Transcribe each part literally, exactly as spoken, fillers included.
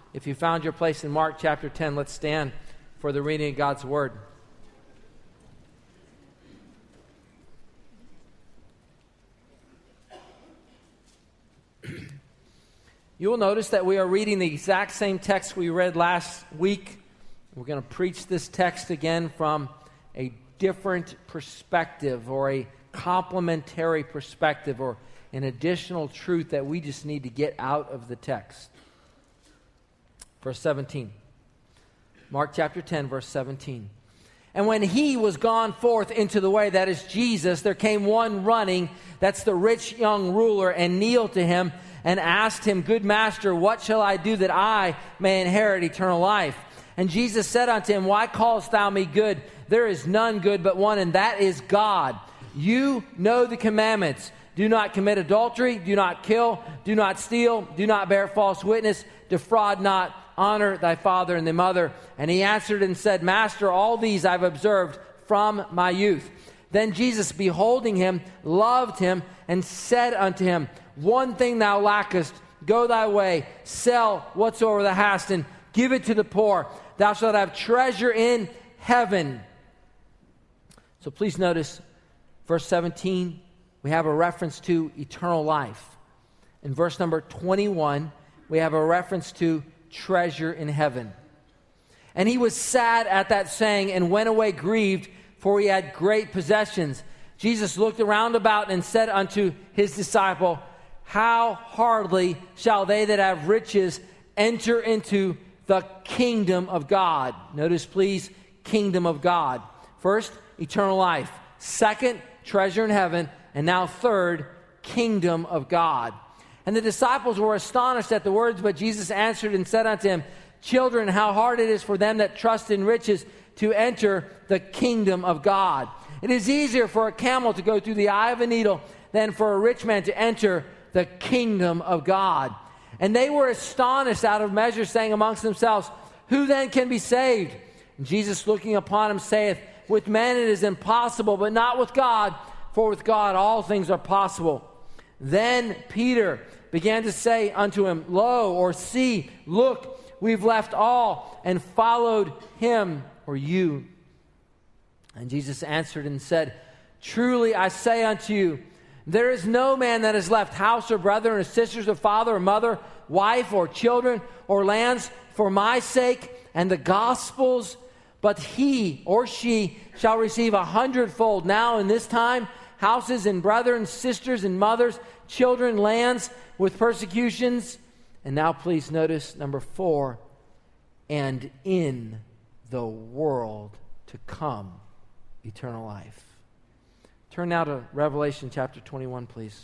If you found your place in Mark chapter ten, let's stand for the reading of God's Word. You will notice that we are reading the exact same text we read last week. We're going to preach this text again from a different perspective, or a complementary perspective, or an additional truth that we just need to get out of the text. Verse seventeen. Mark chapter ten, verse seventeen. And when he was gone forth into the way, that is Jesus, there came one running, that's the rich young ruler, and kneeled to him and asked him, Good master, what shall I do that I may inherit eternal life? And Jesus said unto him, Why callest thou me good? There is none good but one, and that is God. You know the commandments. Do not commit adultery, do not kill, do not steal, do not bear false witness, defraud not, honor thy father and thy mother. And he answered and said, Master, all these I've observed from my youth. Then Jesus, beholding him, loved him, and said unto him, One thing thou lackest, go thy way, sell whatsoever thou hast, and give it to the poor. Thou shalt have treasure in heaven. So please notice, verse seventeen, we have a reference to eternal life. In verse number twenty-one, we have a reference to treasure in heaven. And he was sad at that saying, and went away grieved, for he had great possessions. Jesus looked around about and said unto his disciple, How hardly shall they that have riches enter into the kingdom of God? Notice, please, kingdom of God. First, eternal life. Second, treasure in heaven. And now third, kingdom of God. And the disciples were astonished at the words, but Jesus answered and said unto him, Children, how hard it is for them that trust in riches to enter the kingdom of God. It is easier for a camel to go through the eye of a needle than for a rich man to enter the kingdom of God. And they were astonished out of measure, saying amongst themselves, Who then can be saved? And Jesus, looking upon him, saith, With men it is impossible, but not with God, for with God all things are possible. Then Peter began to say unto him, Lo, or see, look, we've left all and followed him, or you. And Jesus answered and said, Truly I say unto you, there is no man that has left house or brethren or sisters or father or mother, wife or children or lands for my sake and the gospel's, but he or she shall receive a hundredfold now in this time, houses and brethren, sisters and mothers, children, lands with persecutions. And now please notice number four, and in the world to come, eternal life. Turn now to Revelation chapter twenty-one, please.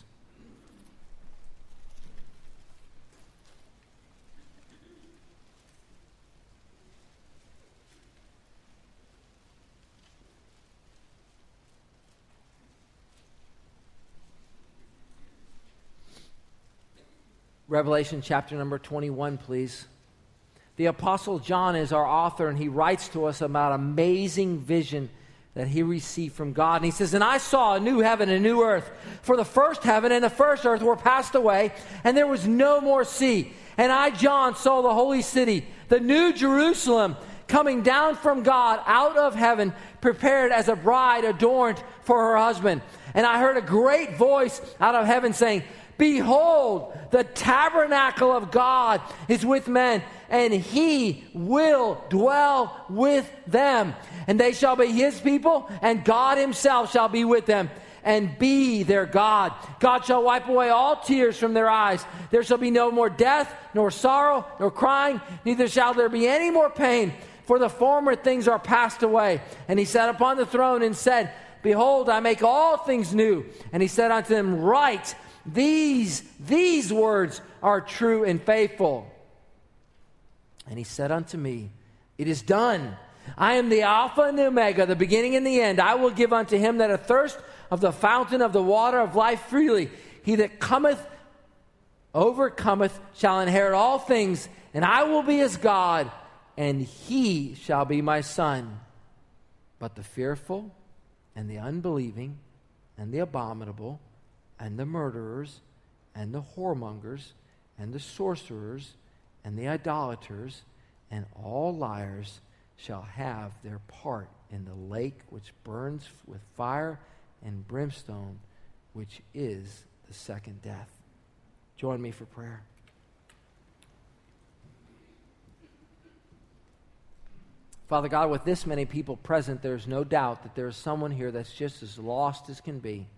Revelation chapter number twenty-one, please. The Apostle John is our author, and he writes to us about amazing vision that he received from God. And he says, And I saw a new heaven and a new earth. For the first heaven and the first earth were passed away, and there was no more sea. And I, John, saw the holy city, the new Jerusalem, coming down from God out of heaven, prepared as a bride adorned for her husband. And I heard a great voice out of heaven saying, Behold, the tabernacle of God is with men, and he will dwell with them. And they shall be his people, and God himself shall be with them, and be their God. God shall wipe away all tears from their eyes. There shall be no more death, nor sorrow, nor crying, neither shall there be any more pain, for the former things are passed away. And he sat upon the throne and said, Behold, I make all things new. And he said unto them, Write, These, these words are true and faithful. And he said unto me, It is done. I am the Alpha and the Omega, the beginning and the end. I will give unto him that athirst of the fountain of the water of life freely. He that cometh, overcometh, shall inherit all things, and I will be his God, and he shall be my son. But the fearful, and the unbelieving, and the abominable, and the murderers, and the whoremongers, and the sorcerers, and the idolaters and all liars shall have their part in the lake which burns with fire and brimstone, which is the second death. Join me for prayer. Father God, with this many people present, there's no doubt that there is someone here that's just as lost as can be.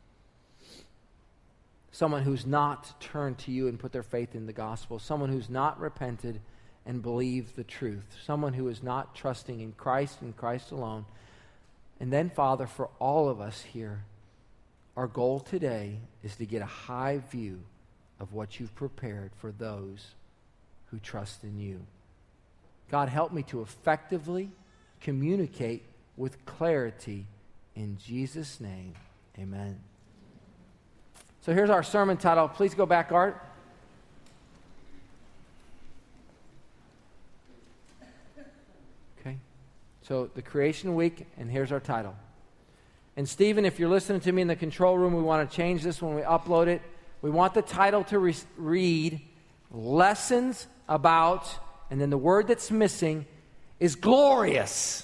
Someone who's not turned to you and put their faith in the gospel. Someone who's not repented and believed the truth. Someone who is not trusting in Christ and Christ alone. And then, Father, for all of us here, our goal today is to get a high view of what you've prepared for those who trust in you. God, help me to effectively communicate with clarity in Jesus' name. Amen. So here's our sermon title. Please go back, Art. Okay. So the creation week, and here's our title. And Stephen, if you're listening to me in the control room, we want to change this when we upload it. We want the title to re- read Lessons About, and then the word that's missing is glorious.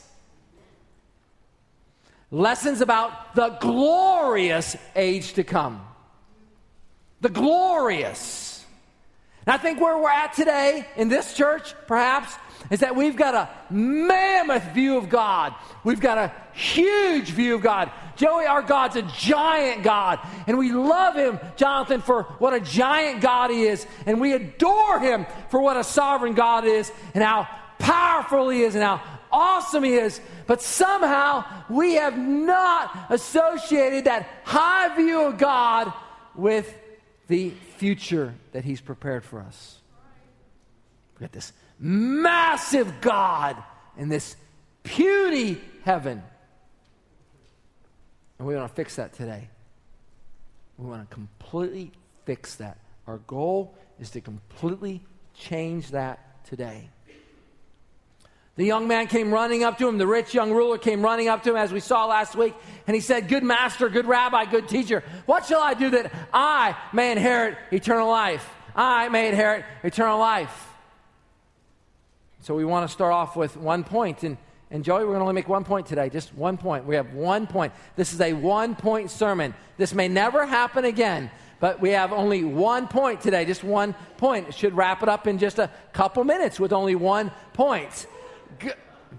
Lessons about the glorious age to come. The glorious. And I think where we're at today in this church, perhaps, is that we've got a mammoth view of God. We've got a huge view of God. Joey, our God's a giant God. And we love him, Jonathan, for what a giant God he is. And we adore him for what a sovereign God is and how powerful he is and how awesome he is. But somehow we have not associated that high view of God with the future that he's prepared for us. We've got this massive God in this puny heaven. And we want to fix that today. We want to completely fix that. Our goal is to completely change that today. The young man came running up to him. The rich young ruler came running up to him, as we saw last week. And he said, "Good master, good rabbi, good teacher, what shall I do that I may inherit eternal life?" I may inherit eternal life. So we want to start off with one point. And, and Joey, we're going to only make one point today. Just one point. We have one point. This is a one-point sermon. This may never happen again. But we have only one point today. Just one point. It should wrap it up in just a couple minutes with only one point. G-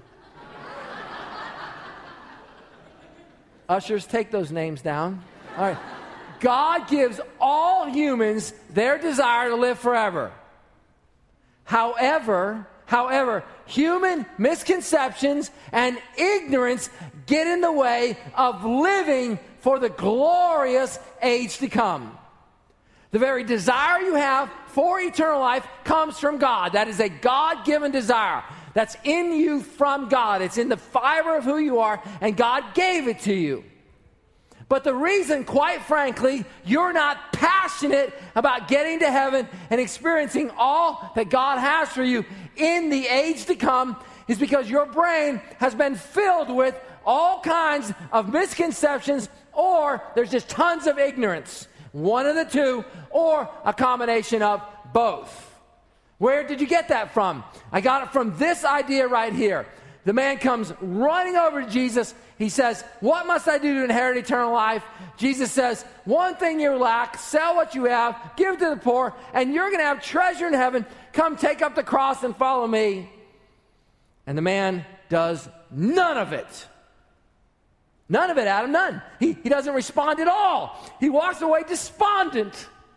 Ushers, take those names down. All right. God gives all humans their desire to live forever. However, however, human misconceptions and ignorance get in the way of living for the glorious age to come. The very desire you have for eternal life comes from God. That is a God-given desire. That's in you from God. It's in the fiber of who you are, and God gave it to you. But the reason, quite frankly, you're not passionate about getting to heaven and experiencing all that God has for you in the age to come is because your brain has been filled with all kinds of misconceptions, or there's just tons of ignorance. One of the two, or a combination of both. Where did you get that from? I got it from this idea right here. The man comes running over to Jesus. He says, "What must I do to inherit eternal life?" Jesus says, "One thing you lack, sell what you have, give to the poor, and you're going to have treasure in heaven. Come take up the cross and follow me." And the man does none of it. None of it, Adam, none. He, he doesn't respond at all. He walks away despondent.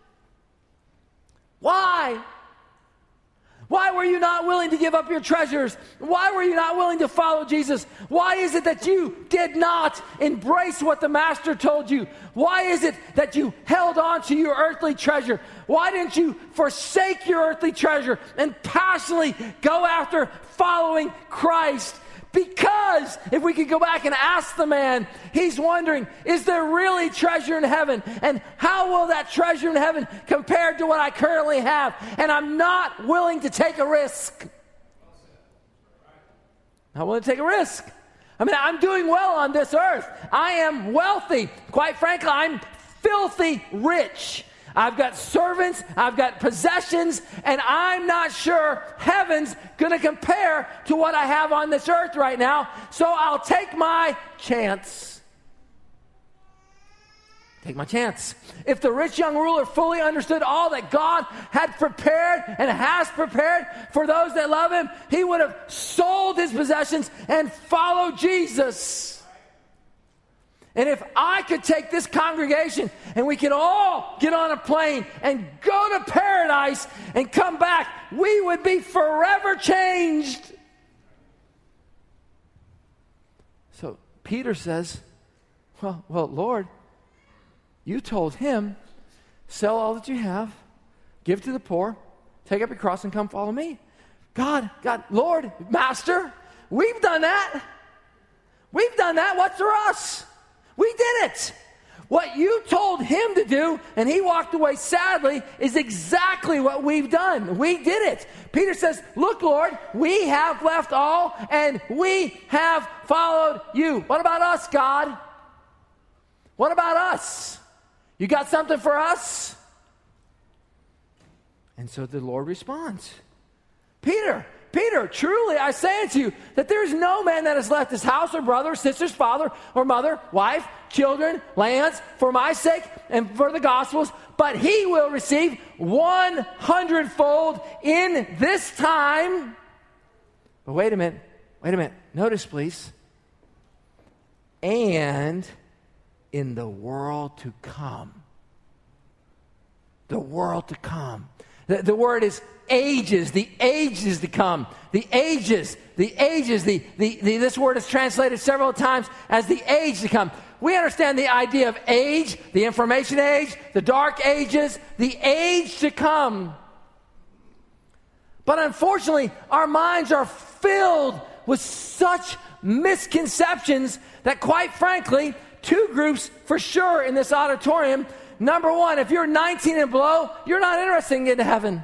Why? Why were you not willing to give up your treasures? Why were you not willing to follow Jesus? Why is it that you did not embrace what the Master told you? Why is it that you held on to your earthly treasure? Why didn't you forsake your earthly treasure and passionately go after following Christ? Because if we could go back and ask the man, he's wondering, is there really treasure in heaven? And how will that treasure in heaven compare to what I currently have? And I'm not willing to take a risk. Not willing to take a risk. I mean, I'm doing well on this earth. I am wealthy. Quite frankly, I'm filthy rich. I've got servants, I've got possessions, and I'm not sure heaven's going to compare to what I have on this earth right now, so I'll take my chance. Take my chance. If the rich young ruler fully understood all that God had prepared and has prepared for those that love him, he would have sold his possessions and followed Jesus. And if I could take this congregation and we could all get on a plane and go to paradise and come back, we would be forever changed. So Peter says, well, well, Lord, you told him, sell all that you have, give to the poor, take up your cross and come follow me. God, God, Lord, Master, we've done that. We've done that. What's for us? We did it. What you told him to do, and he walked away sadly, is exactly what we've done. We did it. Peter says, look, Lord, we have left all, and we have followed you. What about us, God? What about us? You got something for us? And so the Lord responds, Peter, Peter, truly I say unto you that there is no man that has left his house or brother, sisters, father or mother, wife, children, lands, for my sake and for the gospel's, but he will receive one hundredfold in this time. But wait a minute, wait a minute. Notice, please. And in the world to come. The world to come. The, the word is ages, the ages to come. The ages, the ages, the, the, the, this word is translated several times as the age to come. We understand the idea of age, the information age, the dark ages, the age to come. But unfortunately, our minds are filled with such misconceptions that, quite frankly, two groups for sure in this auditorium. Number one, if you're nineteen and below, you're not interested in getting to heaven.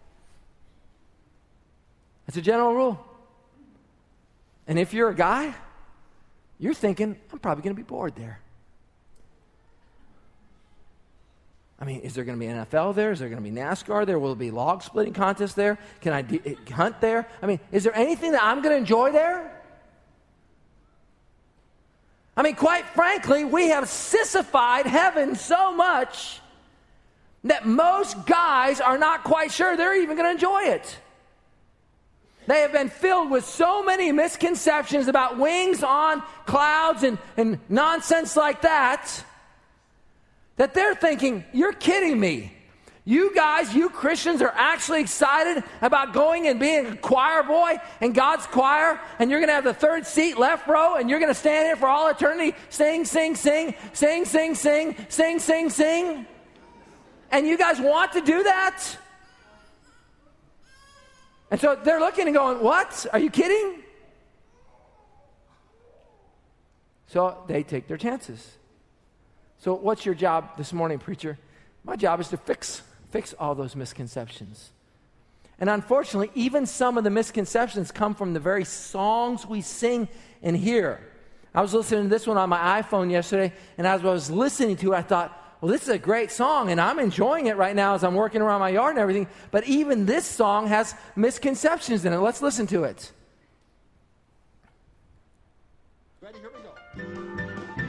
That's a general rule. And if you're a guy, you're thinking, I'm probably going to be bored there. I mean, is there going to be N F L there? Is there going to be NASCAR there? Will there be log splitting contest there? Can I de- hunt there? I mean, is there anything that I'm going to enjoy there? I mean, quite frankly, we have sissified heaven so much that most guys are not quite sure they're even going to enjoy it. They have been filled with so many misconceptions about wings on clouds and, and nonsense like that, that they're thinking, you're kidding me. You guys, you Christians are actually excited about going and being a choir boy in God's choir, and you're going to have the third seat left row, and you're going to stand here for all eternity, sing, sing, sing, sing, sing, sing, sing, sing, sing. And you guys want to do that? And so they're looking and going, what? Are you kidding? So they take their chances. So what's your job this morning, preacher? My job is to fix fix all those misconceptions. And unfortunately, even some of the misconceptions come from the very songs we sing and hear. I was listening to this one on my iPhone yesterday, and as I was listening to it, I thought, well, this is a great song, and I'm enjoying it right now as I'm working around my yard and everything, but even this song has misconceptions in it. Let's listen to it. Ready? Here we go.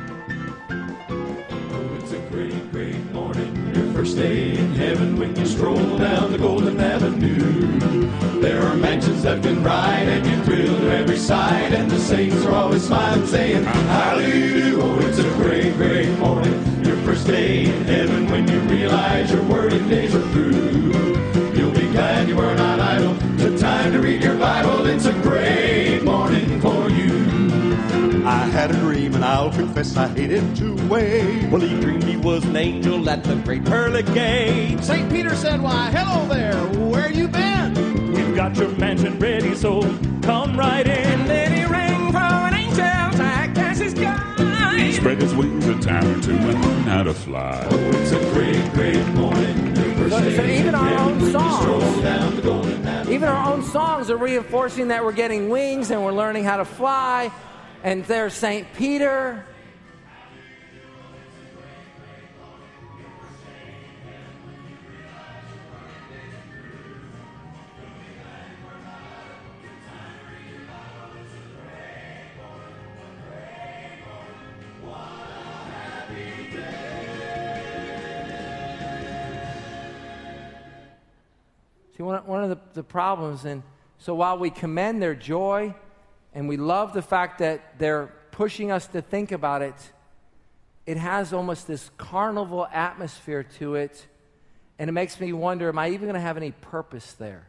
Oh, it's a great, great morning, your first day in heaven when you stroll down the Golden Avenue. There are mansions that can ride and you thrill to every side, and the saints are always smiling, saying, hallelujah. Oh, it's a great, great morning, your first day in heaven when you realize your working days are through. You'll be glad you were not idle, took time to read your Bible. It's a great morning for you. I had a dream and I'll confess I hated to wait. Well, he dreamed he was an angel at the great pearly gate. Saint Peter said, why, hello there, where you been? We've got your mansion ready, so come right in. Then he rang for an angel to act as his guide. He spread his wings a time or two and learned how to fly. Oh, it's a great, great morning. So, so even our own songs, even our own songs are reinforcing that we're getting wings and we're learning how to fly. And there's Saint Peter. See, one, one of the, the problems, and so while we commend their joy and we love the fact that they're pushing us to think about it, it has almost this carnival atmosphere to it, and it makes me wonder, am I even going to have any purpose there?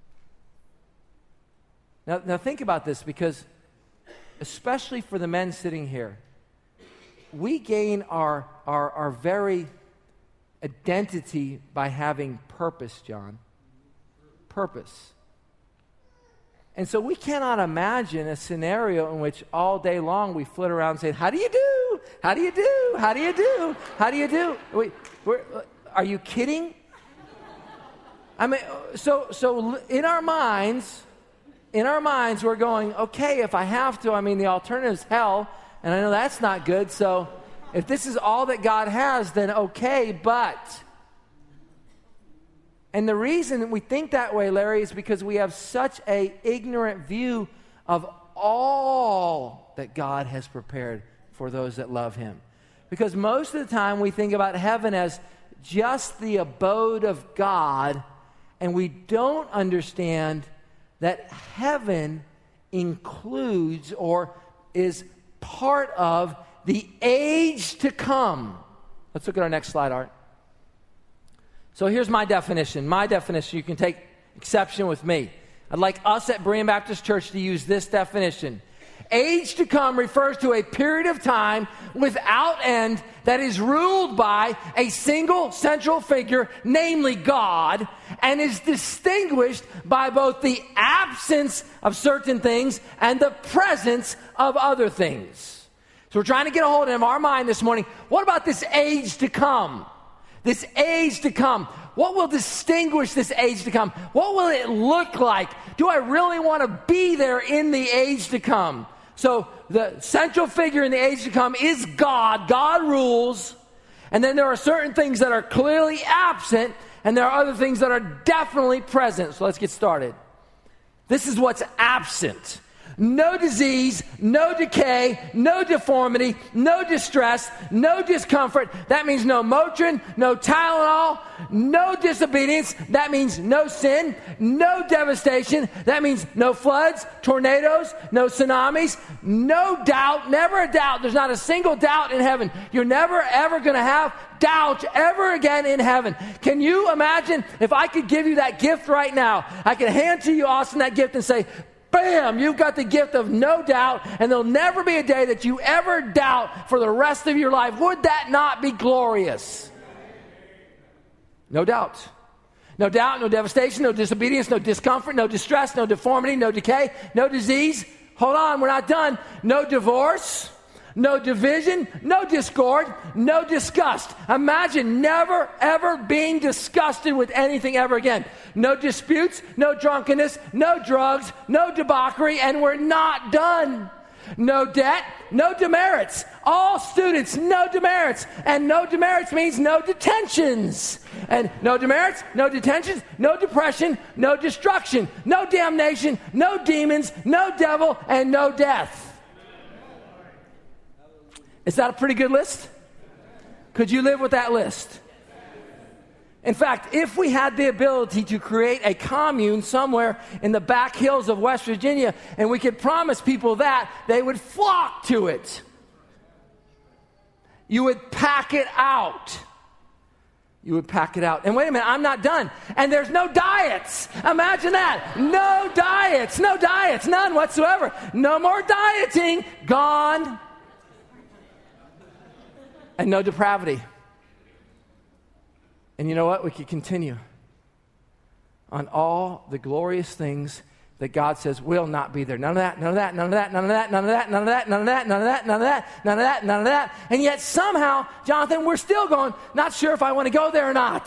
Now, now think about this, because especially for the men sitting here, we gain our, our, our very identity by having purpose, John. Purpose. And so we cannot imagine a scenario in which all day long we flit around saying, how do you do? How do you do? How do you do? How do you do? Wait, we're, are you kidding? I mean, so so in our minds, in our minds, we're going, okay, if I have to, I mean, the alternative is hell, and I know that's not good, so if this is all that God has, then okay, but... And the reason we think that way, Larry, is because we have such a ignorant view of all that God has prepared for those that love Him. Because most of the time we think about heaven as just the abode of God, and we don't understand that heaven includes or is part of the age to come. Let's look at our next slide, Art. So here's my definition. My definition, you can take exception with me. I'd like us at Berean Baptist Church to use this definition. Age to come refers to a period of time without end that is ruled by a single central figure, namely God, and is distinguished by both the absence of certain things and the presence of other things. So we're trying to get a hold of our mind this morning. What about this age to come? This age to come. What will distinguish this age to come? What will it look like? Do I really want to be there in the age to come? So the central figure in the age to come is God. God rules. And then there are certain things that are clearly absent, and there are other things that are definitely present. So let's get started. This is what's absent. No disease, no decay, no deformity, no distress, no discomfort. That means no Motrin, no Tylenol, no disobedience. That means no sin, no devastation. That means no floods, tornadoes, no tsunamis, no doubt, never a doubt. There's not a single doubt in heaven. You're never, ever going to have doubt ever again in heaven. Can you imagine if I could give you that gift right now? I could hand to you, Austin, that gift and say, bam, you've got the gift of no doubt, and there'll never be a day that you ever doubt for the rest of your life. Would that not be glorious? No doubt. No doubt, no devastation, no disobedience, no discomfort, no distress, no deformity, no decay, no disease. Hold on, we're not done. No divorce, no division, no discord, no disgust. Imagine never, ever being disgusted with anything ever again. No disputes, no drunkenness, no drugs, no debauchery, and we're not done. No debt, no demerits. All students, no demerits. And no demerits means no detentions. And no demerits, no detentions, no depression, no destruction, no damnation, no demons, no devil, and no death. Is that a pretty good list? Could you live with that list? In fact, if we had the ability to create a commune somewhere in the back hills of West Virginia, and we could promise people that, they would flock to it. You would pack it out. You would pack it out. And wait a minute, I'm not done. And there's no diets. Imagine that. No diets. No diets. None whatsoever. No more dieting. Gone. And no depravity. And you know what? We could continue on all the glorious things that God says will not be there. None of that, none of that, none of that, none of that, none of that, none of that, none of that, none of that, none of that, none of that, none of that. And yet somehow, Jonathan, we're still going, not sure if I want to go there or not.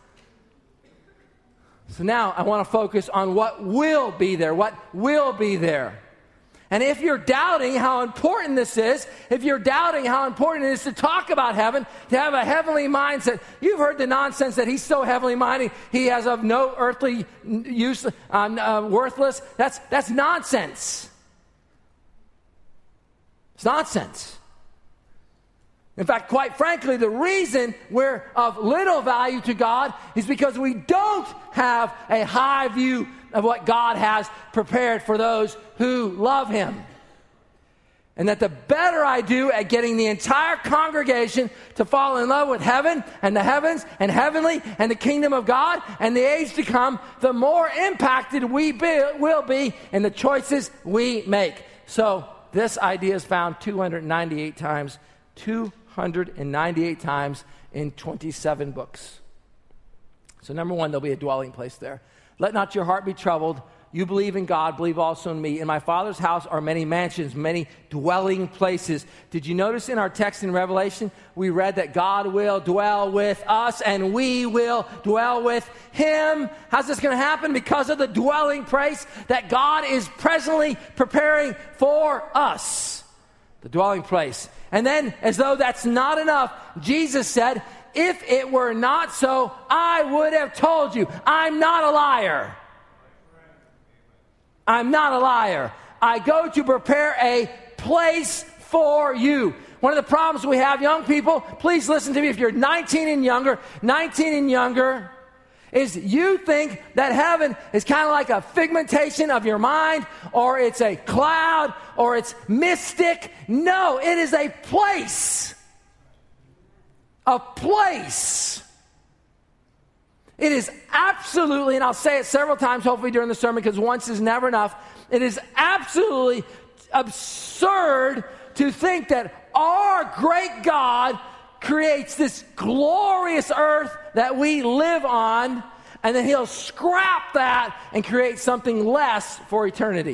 So now I want to focus on what will be there, what will be there. And if you're doubting how important this is, if you're doubting how important it is to talk about heaven, to have a heavenly mindset, you've heard the nonsense that he's so heavenly minded, he has of no earthly use, uh, uh, worthless. That's, that's nonsense. It's nonsense. In fact, quite frankly, the reason we're of little value to God is because we don't have a high view of what God has prepared for those who love Him. And that the better I do at getting the entire congregation to fall in love with heaven and the heavens and heavenly and the kingdom of God and the age to come, the more impacted we be, will be in the choices we make. So this idea is found two hundred ninety-eight times, two hundred ninety-eight times in twenty-seven books. So number one, there'll be a dwelling place there. Let not your heart be troubled. You believe in God, believe also in me. In my Father's house are many mansions, many dwelling places. Did you notice in our text in Revelation, we read that God will dwell with us and we will dwell with Him? How's this going to happen? Because of the dwelling place that God is presently preparing for us. The dwelling place. And then, as though that's not enough, Jesus said, if it were not so, I would have told you. I'm not a liar. I'm not a liar. I go to prepare a place for you. One of the problems we have, young people, please listen to me. If you're nineteen and younger, nineteen and younger, is you think that heaven is kind of like a figmentation of your mind, or it's a cloud, or it's mystic. No, it is a place. A place. It is absolutely, and I'll say it several times hopefully during the sermon because once is never enough, it is absolutely absurd to think that our great God creates this glorious earth that we live on, and then He'll scrap that and create something less for eternity.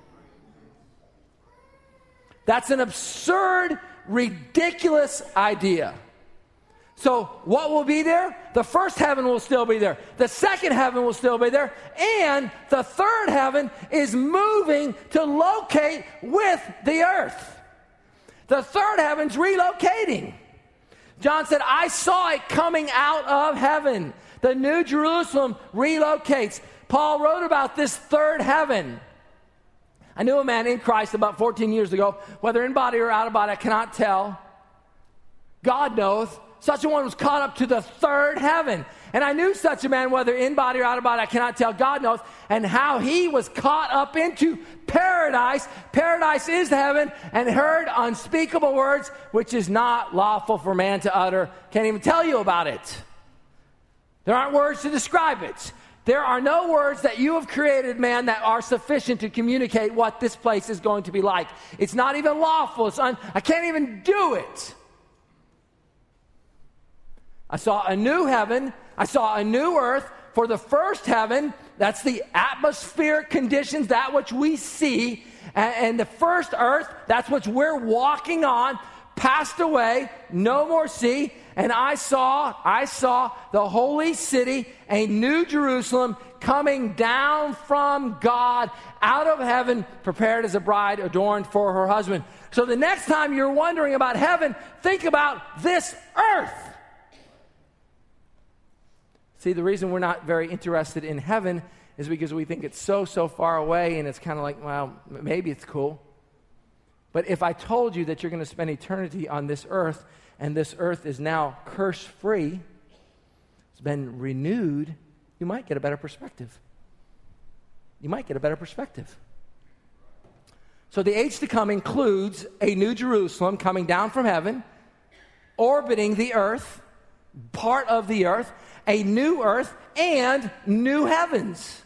That's an absurd, ridiculous idea. So what will be there? The first heaven will still be there. The second heaven will still be there. And the third heaven is moving to locate with the earth. The third heaven's relocating. John said, I saw it coming out of heaven. The New Jerusalem relocates. Paul wrote about this third heaven. I knew a man in Christ about fourteen years ago, whether in body or out of body, I cannot tell. God knoweth. Such a one was caught up to the third heaven. And I knew such a man, whether in body or out of body, I cannot tell, God knows, and how he was caught up into paradise. Paradise is heaven, and heard unspeakable words, which is not lawful for man to utter. Can't even tell you about it. There aren't words to describe it. There are no words that you have created, man, that are sufficient to communicate what this place is going to be like. It's not even lawful. It's un- I can't even do it. I saw a new heaven. I saw a new earth. For the first heaven, that's the atmospheric conditions, that which we see. And, and the first earth, that's what we're walking on, passed away, no more sea. And I saw, I saw the holy city, a new Jerusalem, coming down from God out of heaven, prepared as a bride adorned for her husband. So the next time you're wondering about heaven, think about this earth. See, the reason we're not very interested in heaven is because we think it's so, so far away, and it's kind of like, well, maybe it's cool. But if I told you that you're going to spend eternity on this earth, and this earth is now curse-free, it's been renewed, you might get a better perspective. You might get a better perspective. So the age to come includes a new Jerusalem coming down from heaven, orbiting the earth, part of the earth, a new earth, and new heavens.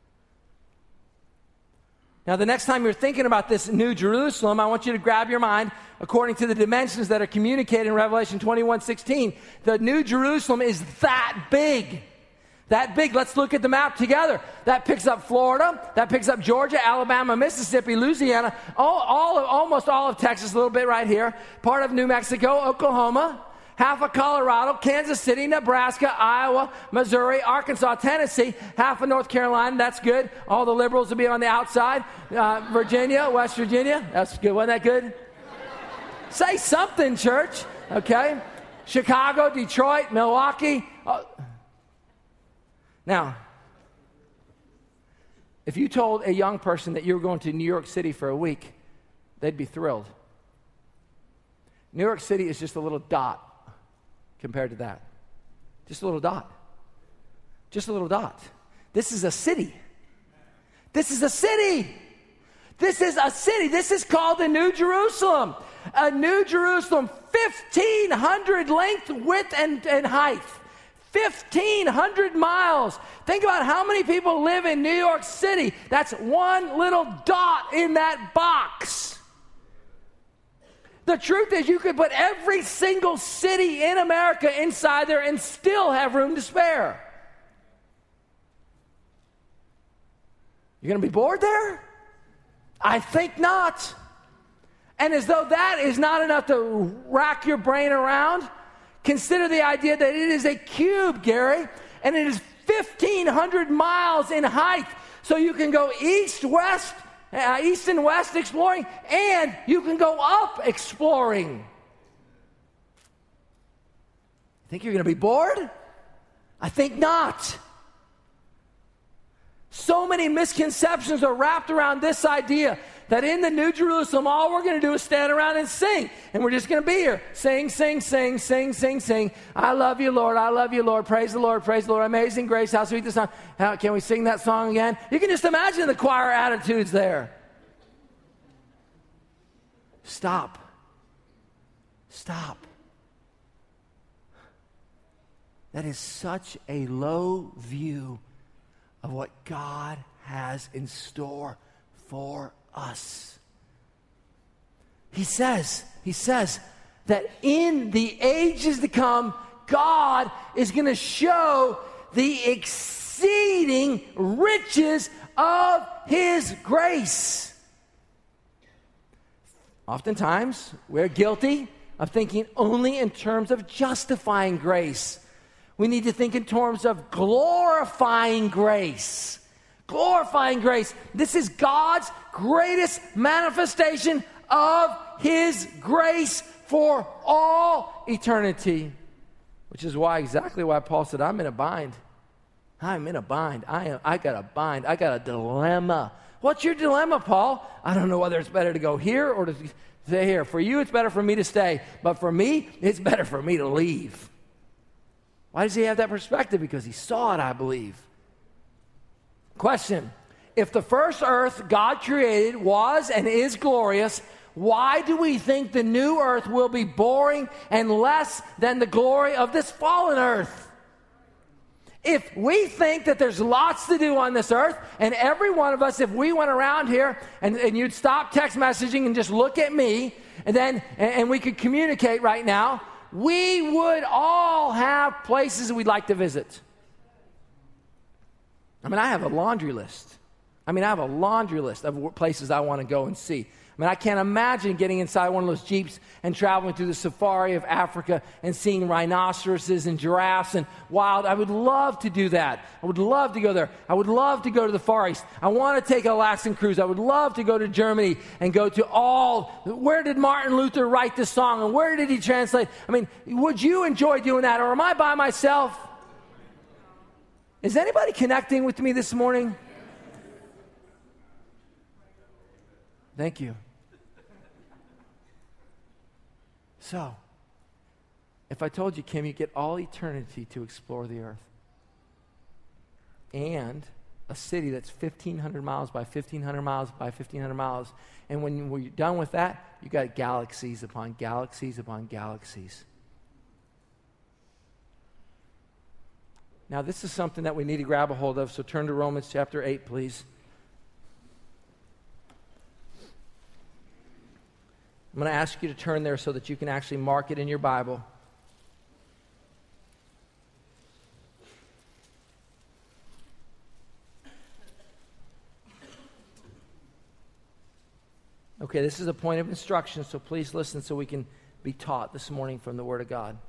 Now, the next time you're thinking about this new Jerusalem, I want you to grab your mind according to the dimensions that are communicated in Revelation twenty-one sixteen. The new Jerusalem is that big. That big. Let's look at the map together. That picks up Florida. That picks up Georgia, Alabama, Mississippi, Louisiana, all, all of, almost all of Texas, a little bit right here, part of New Mexico, Oklahoma, half of Colorado, Kansas City, Nebraska, Iowa, Missouri, Arkansas, Tennessee, half of North Carolina. That's good. All the liberals will be on the outside. Uh, Virginia, West Virginia. That's good. Wasn't that good? Say something, church. Okay. Chicago, Detroit, Milwaukee. Oh. Now, if you told a young person that you were going to New York City for a week, they'd be thrilled. New York City is just a little dot compared to that. Just a little dot. Just a little dot. This is a city. This is a city. This is a city. This is called the New Jerusalem. A New Jerusalem, fifteen hundred length, width, and, and height. fifteen hundred miles. Think about how many people live in New York City. That's one little dot in that box. The truth is, you could put every single city in America inside there and still have room to spare. You're going to be bored there? I think not. And as though that is not enough to rack your brain around, consider the idea that it is a cube, Gary, and it is fifteen hundred miles in height. So you can go east, west, uh, east and west exploring, and you can go up exploring. Think you're going to be bored? I think not. So many misconceptions are wrapped around this idea that in the New Jerusalem, all we're going to do is stand around and sing. And we're just going to be here. Sing, sing, sing, sing, sing, sing. I love you, Lord. I love you, Lord. Praise the Lord. Praise the Lord. Amazing grace. How sweet the sound. How, can we sing that song again? You can just imagine the choir attitudes there. Stop. Stop. That is such a low view of what God has in store for us. He says, he says that in the ages to come, God is going to show the exceeding riches of His grace. Oftentimes, we're guilty of thinking only in terms of justifying grace. We need to think in terms of glorifying grace. Glorifying grace. This is God's greatest manifestation of His grace for all eternity. Which is why, exactly why Paul said, I'm in a bind. I'm in a bind. I am, I got a bind. I got a dilemma. What's your dilemma, Paul? I don't know whether it's better to go here or to stay here. For you, it's better for me to stay. But for me, it's better for me to leave. Why does he have that perspective? Because he saw it, I believe. Question. If the first earth God created was and is glorious, why do we think the new earth will be boring and less than the glory of this fallen earth? If we think that there's lots to do on this earth, and every one of us, if we went around here and, and you'd stop text messaging and just look at me, and then and, and we could communicate right now, we would all have places we'd like to visit. I mean, I have a laundry list. I mean, I have a laundry list of places I want to go and see. I mean, I can't imagine getting inside one of those Jeeps and traveling through the safari of Africa and seeing rhinoceroses and giraffes and wild. I would love to do that. I would love to go there. I would love to go to the Far East. I want to take an Alaskan cruise. I would love to go to Germany and go to all. Where did Martin Luther write this song and where did he translate? I mean, would you enjoy doing that, or am I by myself? Is anybody connecting with me this morning? Thank you. So, if I told you, Kim, you get all eternity to explore the earth and a city that's fifteen hundred miles by fifteen hundred miles by fifteen hundred miles, and when you're done with that, you got galaxies upon galaxies upon galaxies. Now, this is something that we need to grab a hold of, so turn to Romans chapter eight, please. I'm going to ask you to turn there so that you can actually mark it in your Bible. Okay, this is a point of instruction, so please listen so we can be taught this morning from the Word of God.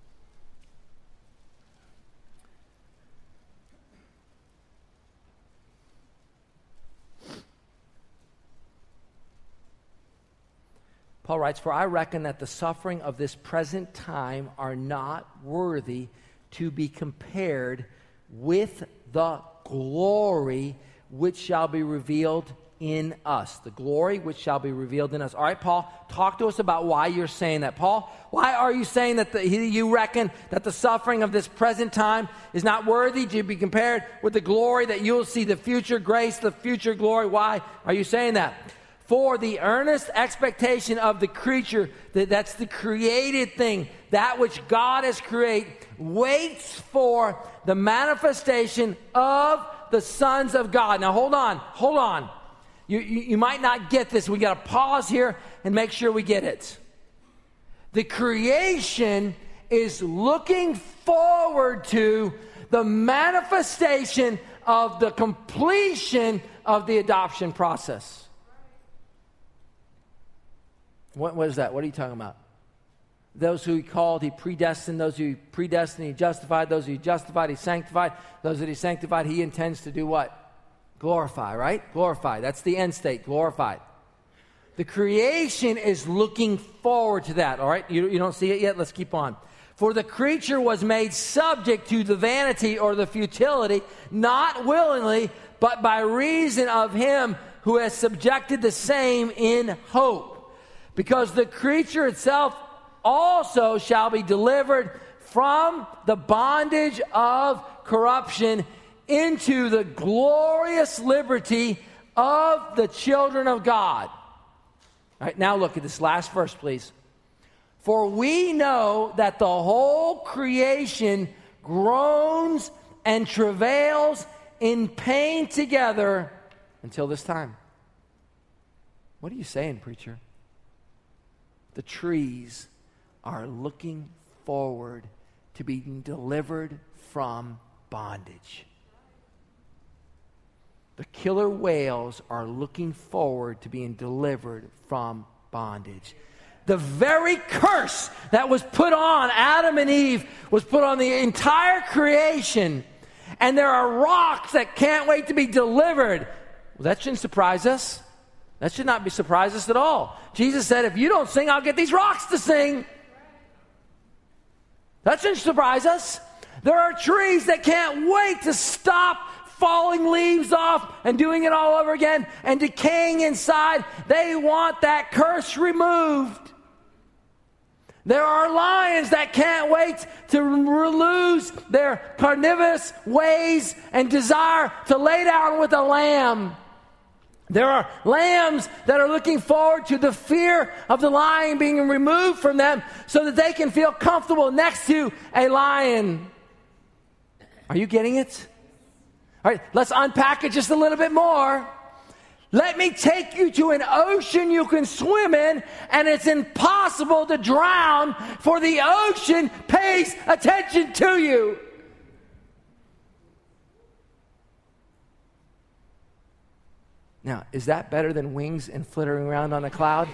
Paul writes, "For I reckon that the suffering of this present time are not worthy to be compared with the glory which shall be revealed in us. The glory which shall be revealed in us. All right, Paul, talk to us about why you're saying that. Paul, why are you saying that the, you reckon that the suffering of this present time is not worthy to be compared with the glory that you'll see, the future grace, the future glory? Why are you saying that? For the earnest expectation of the creature, that, that's the created thing, that which God has created, waits for the manifestation of the sons of God. Now hold on, hold on. You, you, you might not get this. We got to pause here and make sure we get it. The creation is looking forward to the manifestation of the completion of the adoption process. What was that? What are you talking about? Those who he called, he predestined. Those who he predestined, he justified. Those who he justified, he sanctified. Those that he sanctified, he intends to do what? Glorify, right? Glorify. That's the end state, glorified. The creation is looking forward to that, all right? You, you don't see it yet? Let's keep on. For the creature was made subject to the vanity or the futility, not willingly, but by reason of him who has subjected the same in hope. Because the creature itself also shall be delivered from the bondage of corruption into the glorious liberty of the children of God. All right, now look at this last verse, please. For we know that the whole creation groans and travails in pain together until this time. What are you saying, preacher? The trees are looking forward to being delivered from bondage. The killer whales are looking forward to being delivered from bondage. The very curse that was put on Adam and Eve was put on the entire creation. And there are rocks that can't wait to be delivered. Well, that shouldn't surprise us. That should not be surprise us at all. Jesus said, if you don't sing, I'll get these rocks to sing. That shouldn't surprise us. There are trees that can't wait to stop falling leaves off and doing it all over again and decaying inside. They want that curse removed. There are lions that can't wait to lose their carnivorous ways and desire to lay down with a lamb. There are lambs that are looking forward to the fear of the lion being removed from them so that they can feel comfortable next to a lion. Are you getting it? All right, let's unpack it just a little bit more. Let me take you to an ocean you can swim in, and it's impossible to drown, for the ocean pays attention to you. Now, is that better than wings and flittering around on a cloud?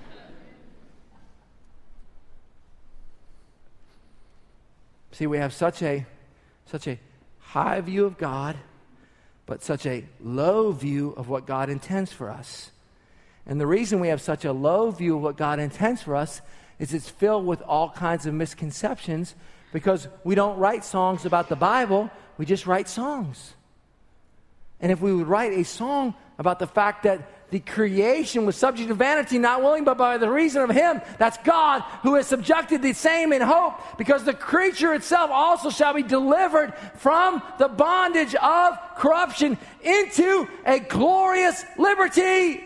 See, we have such a such a high view of God, but such a low view of what God intends for us. And the reason we have such a low view of what God intends for us is it's filled with all kinds of misconceptions, because we don't write songs about the Bible, we just write songs. And if we would write a song about the fact that the creation was subject to vanity, not willing, but by the reason of him, that's God, who has subjected the same in hope, because the creature itself also shall be delivered from the bondage of corruption into a glorious liberty.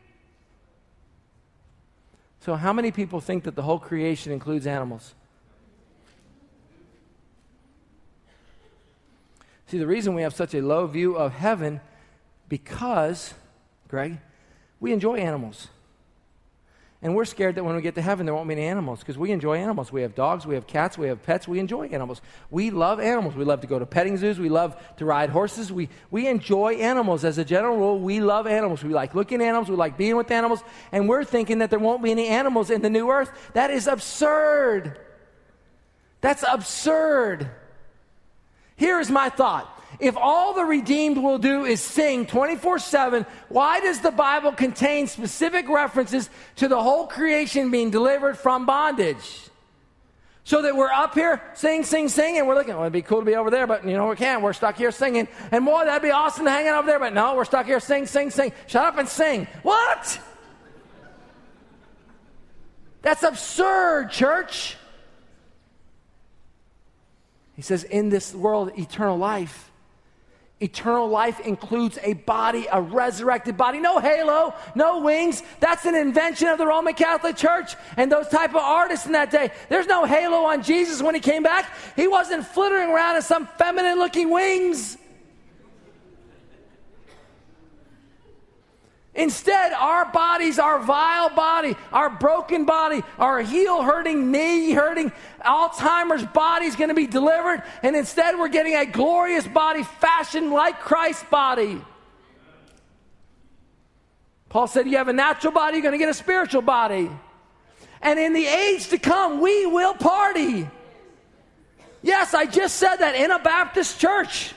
So how many people think that the whole creation includes animals? See, the reason we have such a low view of heaven, because, Greg, we enjoy animals. And we're scared that when we get to heaven, there won't be any animals, because we enjoy animals. We have dogs, we have cats, we have pets, we enjoy animals. We love animals. We love to go to petting zoos. We love to ride horses. We, we enjoy animals. As a general rule, we love animals. We like looking at animals. We like being with animals. And we're thinking that there won't be any animals in the new earth. That is absurd. That's absurd. Here's my thought. If all the redeemed will do is sing twenty-four seven, why does the Bible contain specific references to the whole creation being delivered from bondage? So that we're up here, sing, sing, sing, and we're looking, well, it'd be cool to be over there, but, you know, we can't. We're stuck here singing. And, boy, that'd be awesome to hang out over there, but no, we're stuck here, sing, sing, sing. Shut up and sing. What? That's absurd, church. He says, in this world, eternal life. Eternal life includes a body, a resurrected body. No halo, no wings. That's an invention of the Roman Catholic Church and those type of artists in that day. There's no halo on Jesus when he came back. He wasn't flittering around in some feminine-looking wings. Instead, our bodies, our vile body, our broken body, our heel-hurting, knee-hurting, Alzheimer's body is going to be delivered, and instead we're getting a glorious body fashioned like Christ's body. Paul said, you have a natural body, you're going to get a spiritual body. And in the age to come, we will party. Yes, I just said that in a Baptist church.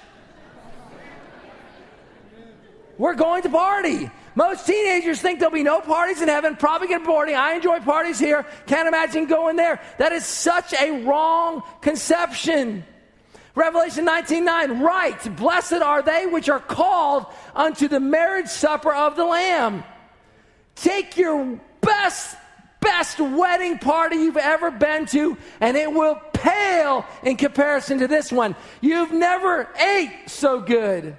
We're going to party. Most teenagers think there'll be no parties in heaven, probably get boring. I enjoy parties here. Can't imagine going there. That is such a wrong conception. Revelation nineteen nine, right, blessed are they which are called unto the marriage supper of the Lamb. Take your best, best wedding party you've ever been to, and it will pale in comparison to this one. You've never ate so good.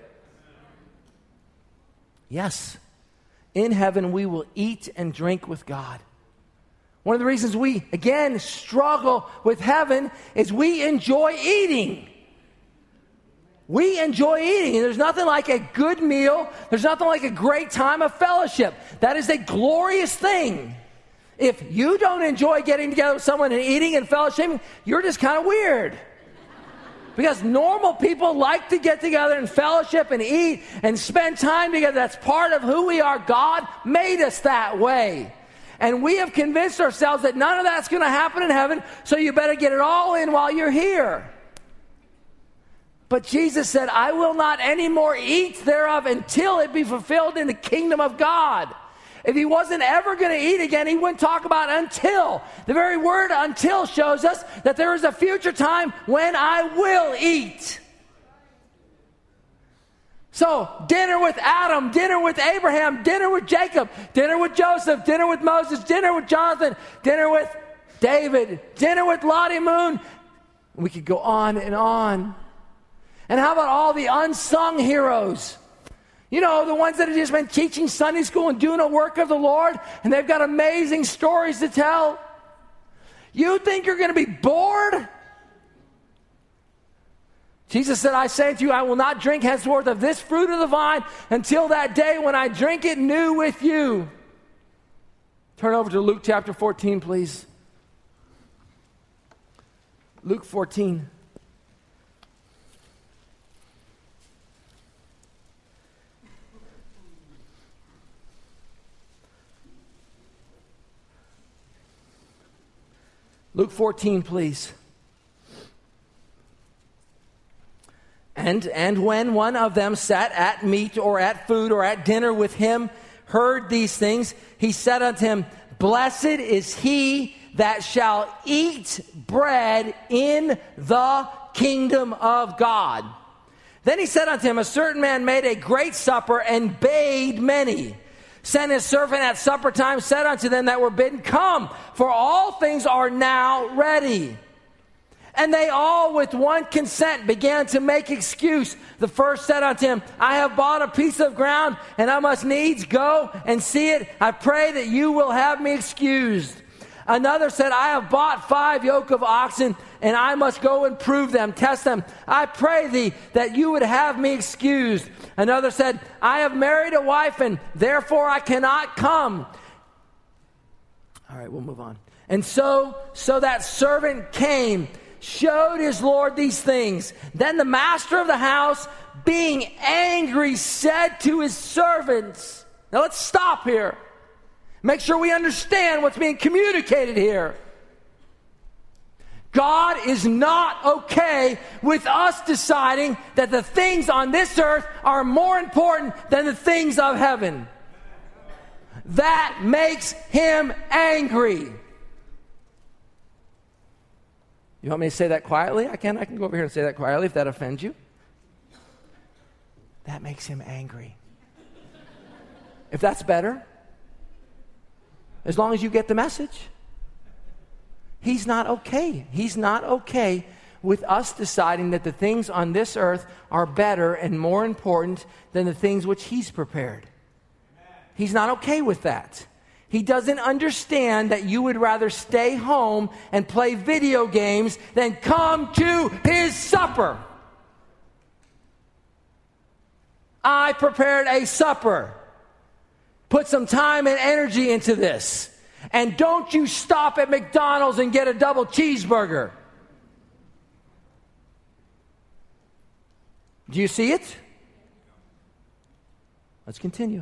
Yes. In heaven, we will eat and drink with God. One of the reasons we, again, struggle with heaven is we enjoy eating. We enjoy eating. And there's nothing like a good meal. There's nothing like a great time of fellowship. That is a glorious thing. If you don't enjoy getting together with someone and eating and fellowshipping, you're just kind of weird. Because normal people like to get together and fellowship and eat and spend time together. That's part of who we are. God made us that way. And we have convinced ourselves that none of that's going to happen in heaven, so you better get it all in while you're here. But Jesus said, I will not anymore eat thereof until it be fulfilled in the kingdom of God. If he wasn't ever going to eat again, he wouldn't talk about until. The very word until shows us that there is a future time when I will eat. So, dinner with Adam, dinner with Abraham, dinner with Jacob, dinner with Joseph, dinner with Moses, dinner with Jonathan, dinner with David, dinner with Lottie Moon. We could go on and on. And how about all the unsung heroes? You know, the ones that have just been teaching Sunday school and doing a work of the Lord, and they've got amazing stories to tell. You think you're going to be bored? Jesus said, I say to you, I will not drink henceforth of this fruit of the vine until that day when I drink it new with you. Turn over to Luke chapter fourteen, please. Luke fourteen. Luke fourteen, please. And, and when one of them sat at meat or at food or at dinner with him, heard these things, he said unto him, Blessed is he that shall eat bread in the kingdom of God. Then he said unto him, A certain man made a great supper and bade many. Sent his servant at supper time, said unto them that were bidden, Come, for all things are now ready. And they all with one consent began to make excuse. The first said unto him, I have bought a piece of ground, and I must needs go and see it. I pray that you will have me excused. Another said, I have bought five yoke of oxen, and I must go and prove them, test them. I pray thee that you would have me excused. Another said, I have married a wife, and therefore I cannot come. All right, we'll move on. And so, so that servant came, showed his Lord these things. Then the master of the house, being angry, said to his servants. Now let's stop here. Make sure we understand what's being communicated here. God is not okay with us deciding that the things on this earth are more important than the things of heaven. That makes him angry. You want me to say that quietly? I can. I can go over here and say that quietly if that offends you. That makes him angry. If that's better, as long as you get the message. He's not okay. He's not okay with us deciding that the things on this earth are better and more important than the things which he's prepared. He's not okay with that. He doesn't understand that you would rather stay home and play video games than come to his supper. I prepared a supper. Put some time and energy into this. And don't you stop at McDonald's and get a double cheeseburger. Do you see it? Let's continue.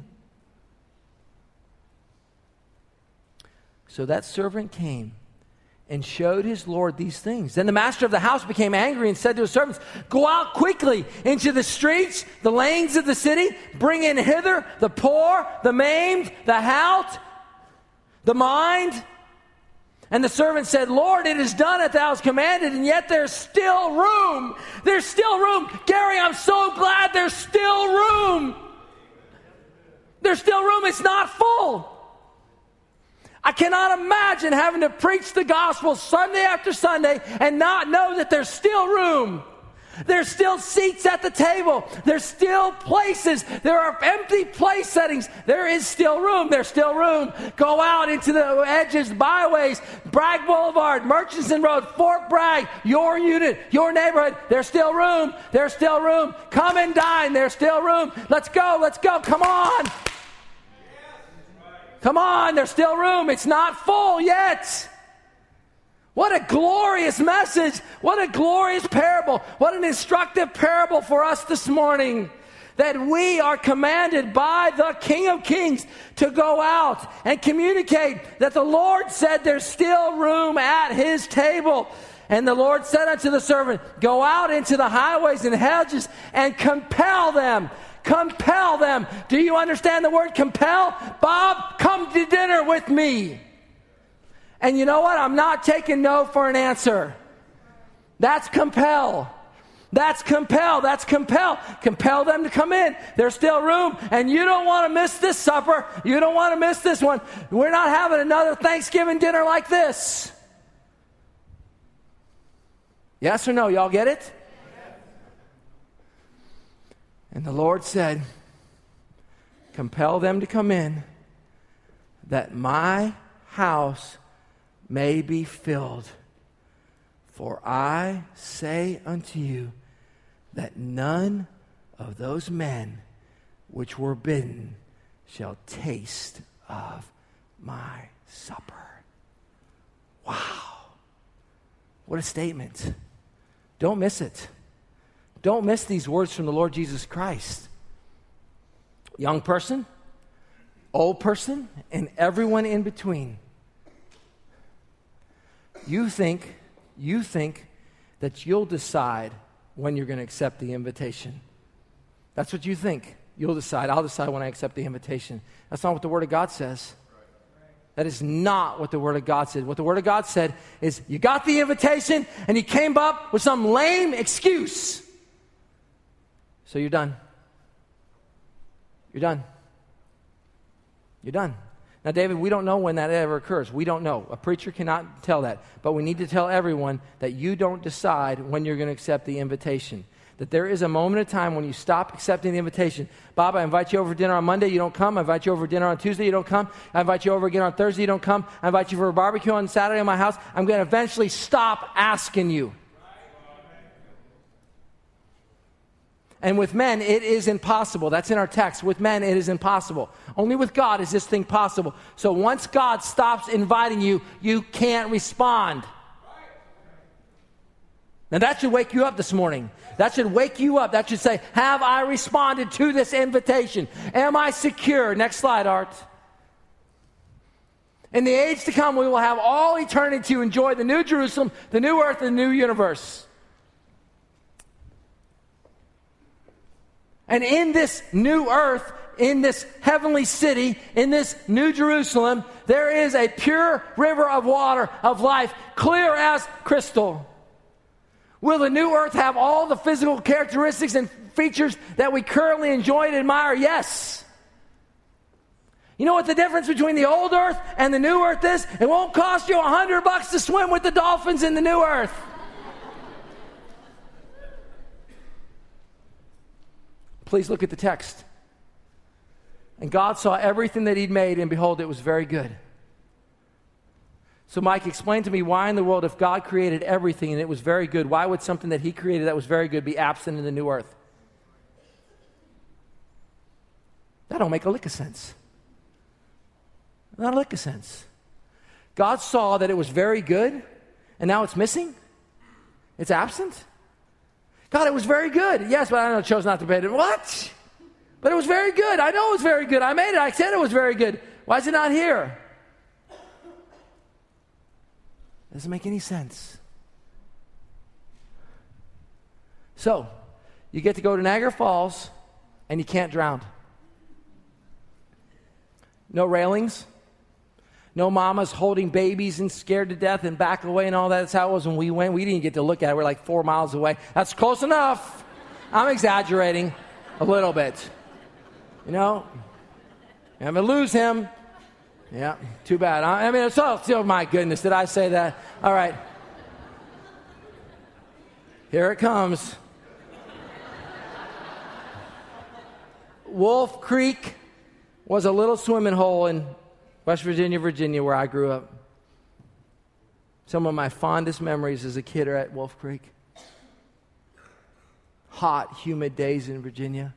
So that servant came and showed his Lord these things. Then the master of the house became angry and said to his servants, go out quickly into the streets, the lanes of the city, bring in hither the poor, the maimed, the halt, the mind. And the servant said, Lord, it is done as thou hast commanded, and yet there's still room. There's still room. Gary, I'm so glad there's still room. There's still room. It's not full. I cannot imagine having to preach the gospel Sunday after Sunday and not know that there's still room. There's still seats at the table. There's still places. There are empty place settings. There is still room. There's still room. Go out into the edges, byways, Bragg Boulevard, Murchison Road, Fort Bragg, your unit, your neighborhood. There's still room. There's still room. Come and dine. There's still room. Let's go. Let's go. Come on. Come on. There's still room. It's not full yet. What a glorious message. What a glorious parable. What an instructive parable for us this morning. That we are commanded by the King of Kings to go out and communicate that the Lord said there's still room at his table. And the Lord said unto the servant, go out into the highways and hedges and compel them. Compel them. Do you understand the word compel? Bob, come to dinner with me. And you know what? I'm not taking no for an answer. That's compel. That's compel. That's compel. Compel them to come in. There's still room. And you don't want to miss this supper. You don't want to miss this one. We're not having another Thanksgiving dinner like this. Yes or no? Y'all get it? And the Lord said, compel them to come in, that my house may be filled. For I say unto you that none of those men which were bidden shall taste of my supper. Wow. What a statement. Don't miss it. Don't miss these words from the Lord Jesus Christ. Young person, old person, and everyone in between. You think, you think that you'll decide when you're going to accept the invitation. That's what you think. You'll decide. I'll decide when I accept the invitation. That's not what the Word of God says. That is not what the Word of God said. What the Word of God said is you got the invitation and you came up with some lame excuse. So you're done. You're done. You're done. Now, David, we don't know when that ever occurs. We don't know. A preacher cannot tell that. But we need to tell everyone that you don't decide when you're going to accept the invitation. That there is a moment of time when you stop accepting the invitation. Bob, I invite you over for dinner on Monday, you don't come. I invite you over for dinner on Tuesday, you don't come. I invite you over again on Thursday, you don't come. I invite you for a barbecue on Saturday in my house. I'm going to eventually stop asking you. And with men, it is impossible. That's in our text. With men, it is impossible. Only with God is this thing possible. So once God stops inviting you, you can't respond. Now that should wake you up this morning. That should wake you up. That should say, have I responded to this invitation? Am I secure? Next slide, Art. In the age to come, we will have all eternity to enjoy the new Jerusalem, the new earth, and the new universe. And in this new earth, in this heavenly city, in this new Jerusalem, there is a pure river of water, of life, clear as crystal. Will the new earth have all the physical characteristics and features that we currently enjoy and admire? Yes. You know what the difference between the old earth and the new earth is? It won't cost you a hundred bucks to swim with the dolphins in the new earth. Please look at the text. And God saw everything that he'd made, and behold, it was very good. So Mike, explain to me, why in the world, if God created everything and it was very good, why would something that he created that was very good be absent in the new earth? That don't make a lick of sense. Not a lick of sense. God saw that it was very good, and now it's missing? It's absent? God, it was very good. Yes, but I know, chose not to pay it. What? But it was very good. I know it was very good. I made it. I said it was very good. Why is it not here? Doesn't make any sense. So, you get to go to Niagara Falls, and you can't drown. No railings. No mamas holding babies and scared to death and back away and all that. That's how it was when we went. We didn't get to look at it. We're like four miles away. That's close enough. I'm exaggerating a little bit. You know? I'm going to lose him. Yeah, too bad. I mean, it's all, oh my goodness, did I say that? All right. Here it comes. Wolf Creek was a little swimming hole in West Virginia, Virginia, where I grew up. Some of my fondest memories as a kid are at Wolf Creek. Hot, humid days in Virginia.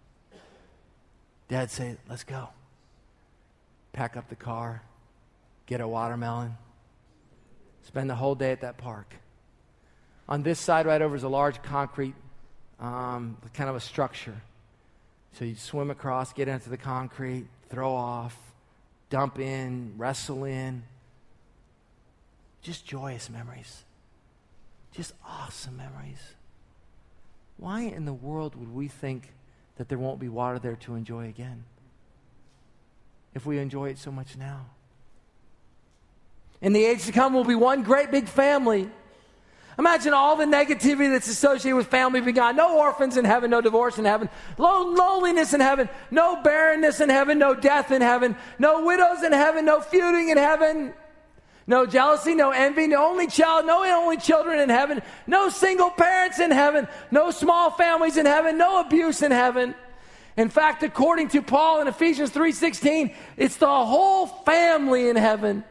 Dad said, let's go. Pack up the car, get a watermelon, spend the whole day at that park. On this side right over is a large concrete, um, kind of a structure. So you swim across, get into the concrete, throw off, dump in, wrestle in. Just joyous memories. Just awesome memories. Why in the world would we think that there won't be water there to enjoy again, if we enjoy it so much now? In the age to come, we'll be one great big family. Imagine all the negativity that's associated with family being gone. No orphans in heaven, no divorce in heaven, no loneliness in heaven, no barrenness in heaven, no death in heaven, no widows in heaven, no feuding in heaven, no jealousy, no envy, no only child, no only children in heaven, no single parents in heaven, no small families in heaven, no abuse in heaven. In fact, according to Paul in Ephesians three sixteen, it's the whole family in heaven.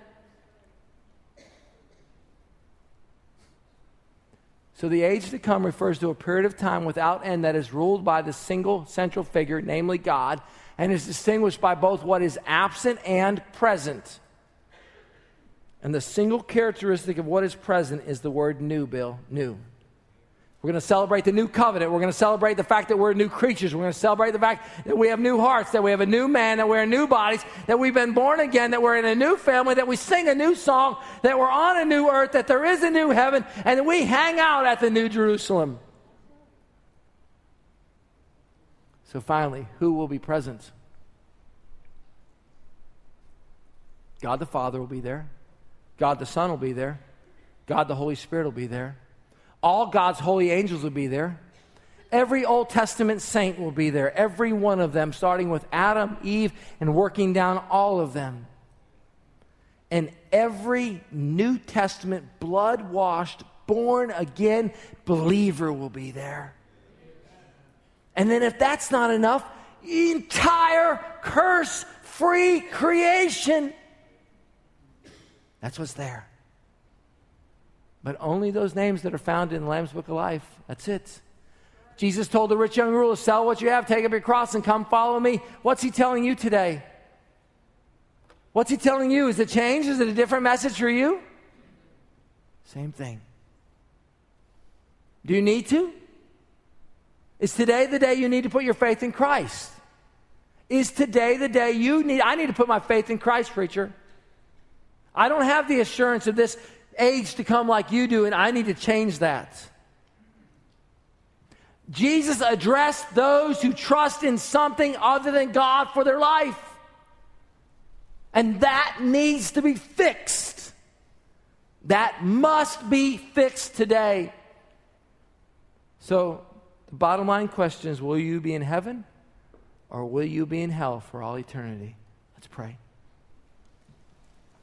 So the age to come refers to a period of time without end that is ruled by the single central figure, namely God, and is distinguished by both what is absent and present. And the single characteristic of what is present is the word new, Bill, new. We're going to celebrate the new covenant. We're going to celebrate the fact that we're new creatures. We're going to celebrate the fact that we have new hearts, that we have a new man, that we're in new bodies, that we've been born again, that we're in a new family, that we sing a new song, that we're on a new earth, that there is a new heaven, and that we hang out at the new Jerusalem. So finally, who will be present? God the Father will be there. God the Son will be there. God the Holy Spirit will be there. All God's holy angels will be there. Every Old Testament saint will be there. Every one of them, starting with Adam, Eve, and working down all of them. And every New Testament, blood-washed, born-again believer will be there. And then if that's not enough, entire curse-free creation. That's what's there. But only those names that are found in the Lamb's Book of Life. That's it. Jesus told the rich young ruler, sell what you have, take up your cross, and come follow me. What's he telling you today? What's he telling you? Is it changed? Is it a different message for you? Same thing. Do you need to? Is today the day you need to put your faith in Christ? Is today the day you need? I need to put my faith in Christ, preacher. I don't have the assurance of this age to come like you do, and I need to change that. Jesus addressed those who trust in something other than God for their life. And that needs to be fixed. That must be fixed today. So the bottom line question is, will you be in heaven or will you be in hell for all eternity? Let's pray.